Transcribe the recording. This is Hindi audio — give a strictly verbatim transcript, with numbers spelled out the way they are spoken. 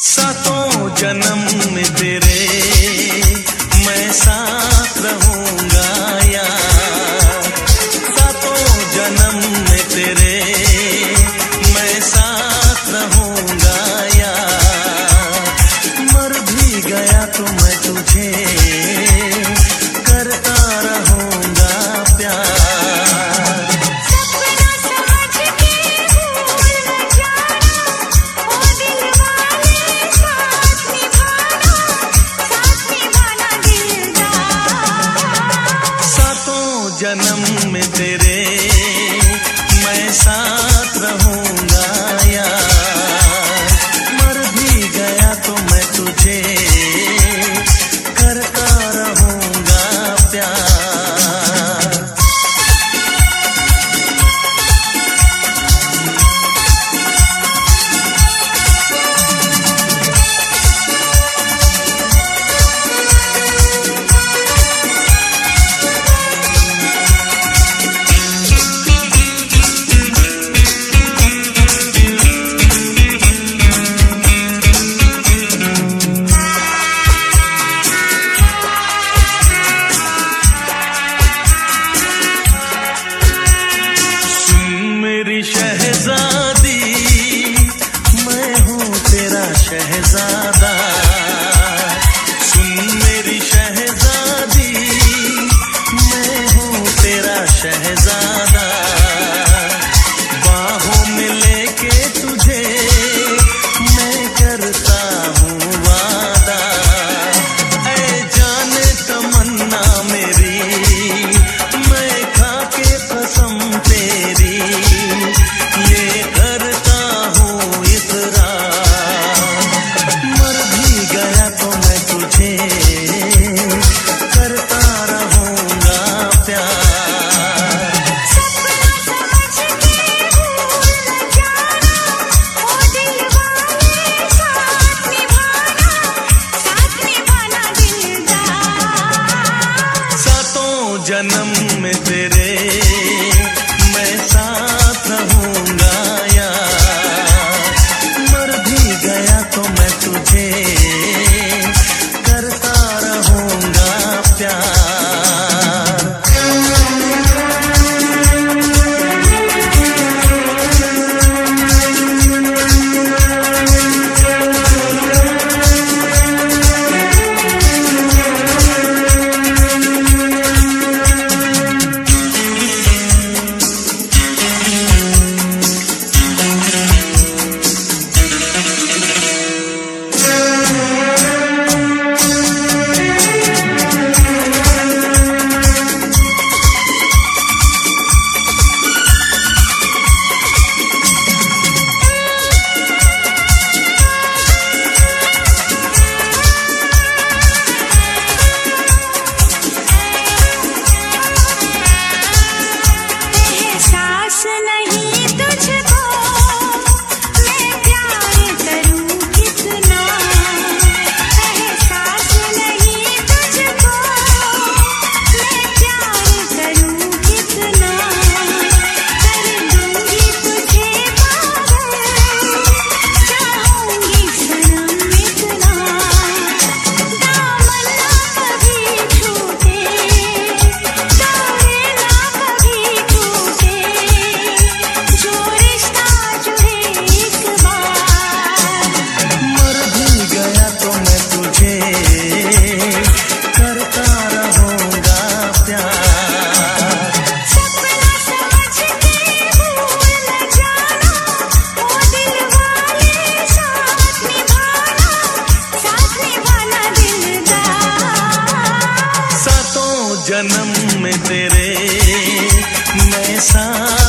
सातों जन्म में तेरे मैं साथ रहूंगा यार, सातों जन्म में तेरे मैं साथ रहूंगा यार, मर भी गया तो मैं तुझे करता रहूंगा प्यार। जन्म में तेरे मैं साथ रहूंगा यार, मर भी गया तो मैं तुझे करता रहूंगा प्यार। शहजादी मैं हूँ तेरा शहजादा, सुन मेरी शहजादी मैं हूँ तेरा शहजादा, बाहों में लेके तुझे मैं करता हूँ वादा, ऐ जाने तमन्ना मेरी मैं खा के कसम तेरी ये करता हूँ इकरार, मर भी गया तो मैं तुझे करता रहूंगा प्यार। सातों जन्म में तेरे मैं साथ रहूंगा यार, मर भी गया तो मैं तुझे करता रहूंगा प्यार। जन्म में तेरे मैं साथ